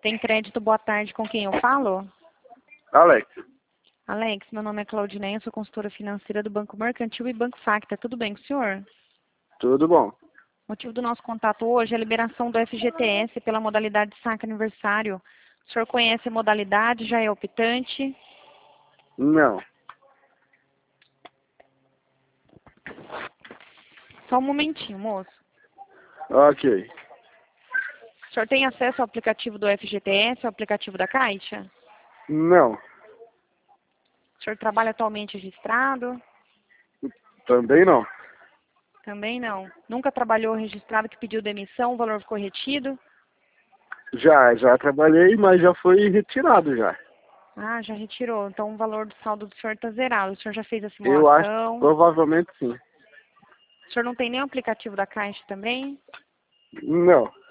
Tem crédito, boa tarde, com quem eu falo? Alex, Alex, meu nome é Claudineia, sou consultora financeira do Banco Mercantil e Banco Facta. Tudo bem com o senhor? tudo bom? O motivo do nosso contato hoje é a liberação do FGTS pela modalidade saque aniversário. O senhor conhece a modalidade, já é optante? Não. Só um momentinho, moço. Ok. O senhor tem acesso ao aplicativo do FGTS, ao aplicativo da Caixa? Não. O senhor trabalha atualmente registrado? Também não. Também não. Nunca trabalhou registrado que pediu demissão, o valor ficou retido? Já trabalhei, mas já foi retirado já. Ah, já retirou. Então o valor do saldo do senhor está zerado. O senhor já fez a Eu acho, simulação? provavelmente sim. O senhor não tem nem o aplicativo da Caixa também? Não.